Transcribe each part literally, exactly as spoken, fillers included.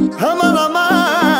Aman aman,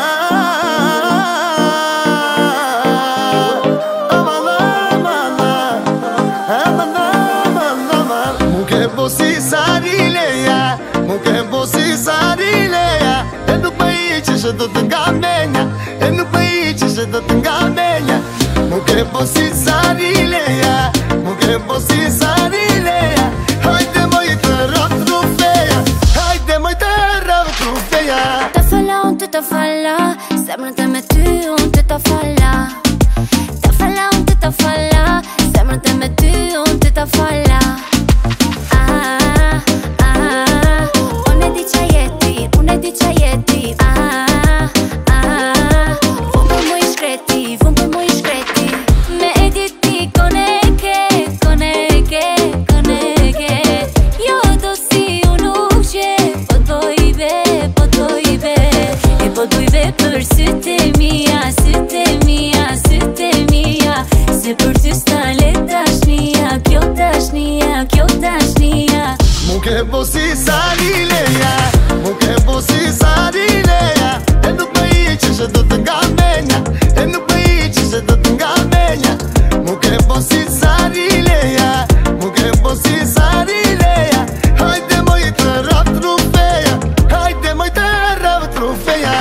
aman aman, aman aman aman. Mu ke bosi sarileja, mu ke bosi sarileja. E nuk më iqesh do të nga menja, e nuk më iqesh do të nga menja. Mu ke bosi sarileja, mu ke bosi sarileja. Hajde moj të rap trufeja, hajde moj të rap trufeja. Të falla, unë të të falla, zemrën të me ty, unë të të falla. Të falla, unë të të falla, zemrën të me ty, unë të të falla. Ah, ah, unë e di qa jeti, unë e di qa jeti. Ah, ah, vun për mu i shkreti, vun për mu i shkreti. Me e di ti koneke, koneke, koneke. Jo do si unë uqe, po dojbe, po dojbe. E po dojbe për syte mija, syte mija, syte mija. Se për ty stale tashnia, kjo tashnia, kjo tashnia. Mu ke bosi sarileja, mu ke bosi sarileja. E nuk më iqesh do të nga menja, e nuk më iqesh do të nga menja. Mu ke bosi sarileja, mu ke bosi sarileja. Hajde moj të rap trufeja, hajde moj të rap trufeja.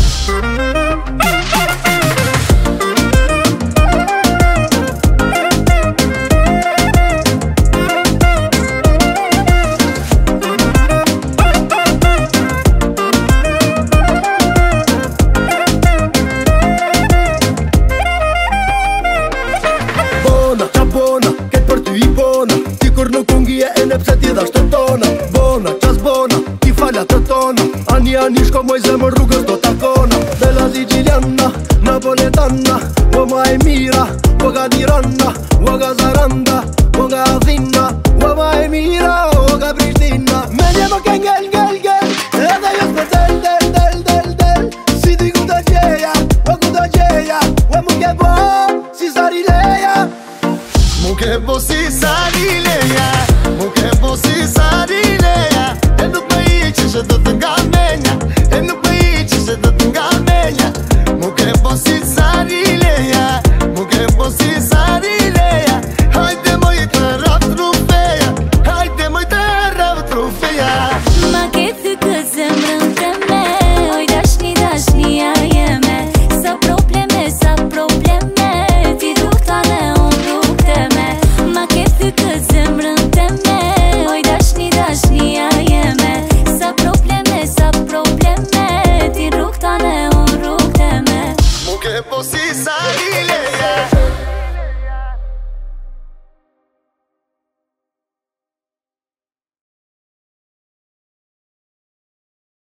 Kur nuk ungje e në pse ti dha shtë tona. Bona, qas bona, ti falja të tona. Ani ani shko moj zemër rrugës do takona. Bella siciliana, napoletana. Uoma e mira, uoga di Ronna, uoga Saranda, uoga Athina. Uoma e mira, uoga Prishtina. Me njema ke ngel, ngel, ngel. Edhe jes për del, del, del, del, del. Si ti ku të gjeja, o ku të gjeja. Ue mu ke bo, si sarileja. Mu ke bosi sarileja, mu ke bosi sarileja. E nuk më iqesh do të nga menja, e nuk më iqesh do të nga menja. Mu ke bosi sarileja, mu ke bosi sarileja. Hajde moj të rap trufeja, hajde moj të rap trufeja. Ma ke thykë zemrën të me, oj dashni, dashnia jeme. Sa probleme, sa probleme, ti rukëtane, unë rukëteme. Ma ke thykë zemrën të me, oj dashni, dashnia jeme. Sa probleme, sa probleme, ti rukëtane, unë rukëteme. Mu ke bosi sarileja.